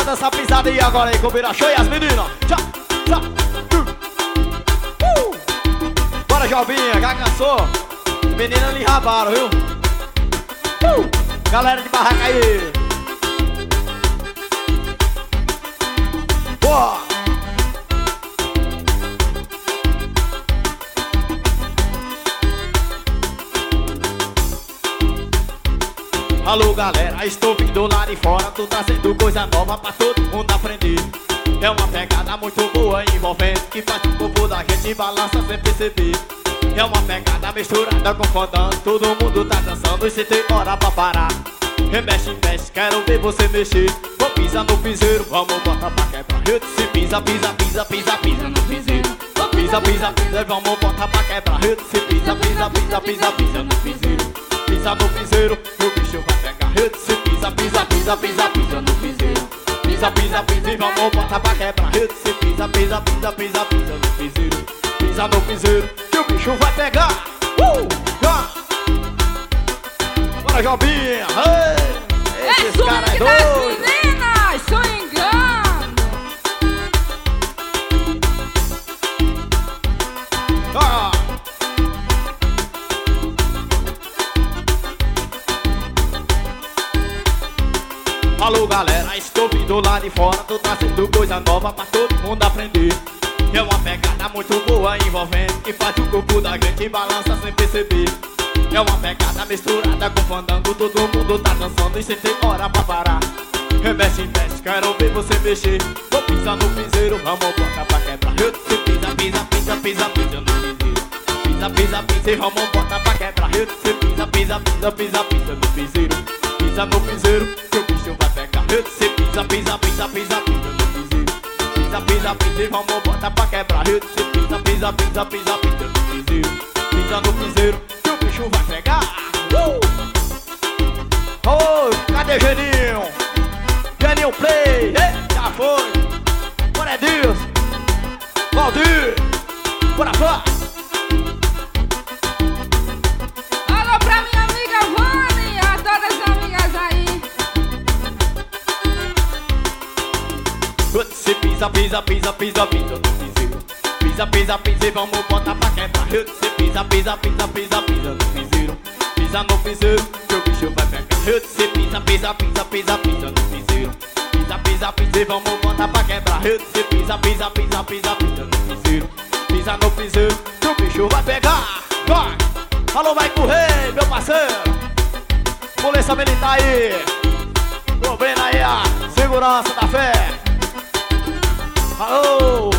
roda essa pisada aí agora aí, combina show e as meninas. Tchau, tchau. Bora, Jobinha, já cansou? Menina lhe rabaram, viu? Galera de barraca aí. Boa! Alô galera, estou vindo lá de fora, tô trazendo coisa nova pra todo mundo aprender. É uma pegada muito boa envolvente, que faz o corpo da gente balança sem perceber. É uma pegada misturada com fodão, todo mundo tá dançando e cê tem hora pra parar. Remexe, mexe, quero ver você mexer. Vou pisar no piseiro, vamos botar pra quebrar. Se pisa, pisa, pisa, pisa, pisa no piseiro. Pisa, pisa, pisa, vamos botar pra quebrar. Se pisa, pisa, pisa, pisa, pisa no piseiro. Pisa no piseiro, o bicho vai pegar. Se pisa, pisa, pisa, pisa, pisa no piseiro. Pisa, pisa, pisa e vamos botar pra quebrar. Se pisa, pisa, pisa, pisa, pisa no piseiro. Pisa no piseiro, que o bicho vai pegar. Bora, Jobinha! Esses caras é doido! Meninas, swingando! Alô galera, estou vindo lá de fora, tô trazendo coisa nova pra todo mundo aprender. É uma pegada muito boa envolvente, que faz o corpo da gente balança sem perceber. É uma pegada misturada com fandango, todo mundo tá dançando e cê tem hora pra parar. Remexe, mexe, quero ver você mexer. Vou pisar no piseiro, vamos botar pra quebrar. Se pisa, pisa, pisa, pisa, pisa no piseiro. Pisa, pisa, pisa e vamos botar pra quebrar. Se pisa, pisa, pisa, pisa, pisa no piseiro. Pisa no piseiro, que o bicho vai pegar. Se pisa, pisa, pisa, pisa, pisa no piseiro. Pisa, pisa, pisa e vamos botar pra quebrar. Se pisa, pisa, pisa, pisa, pisa no piseiro. Pisa no piseiro, que o bicho vai pegar. Oi, cadê Geninho? Geninho Play, já foi. Bora é Deus. Valdir, bora fora. Alô pra minha amiga Vani, a todas as amigas aí. Se pisa, pisa, pisa, pisa, pisa no piseiro. Pisa, pisa, pisa e vamos botar pra quebrar. Se pisa, pisa, pisa, pisa, pisa no piseiro. Pisa no piseiro, que o bicho vai pegar. Se pisa, pisa, pisa, pisa, pisa no piseiro. Pisa, pisa, pisa e vamos botar pra quebrar. Se pisa, pisa, pisa, pisa, pisa no piseiro. Pisa no piseiro, que o bicho vai pegar. Vai! Alô, vai correr, meu parceiro. Polícia Militar aí. Tô vendo aí a segurança da fé. Alô!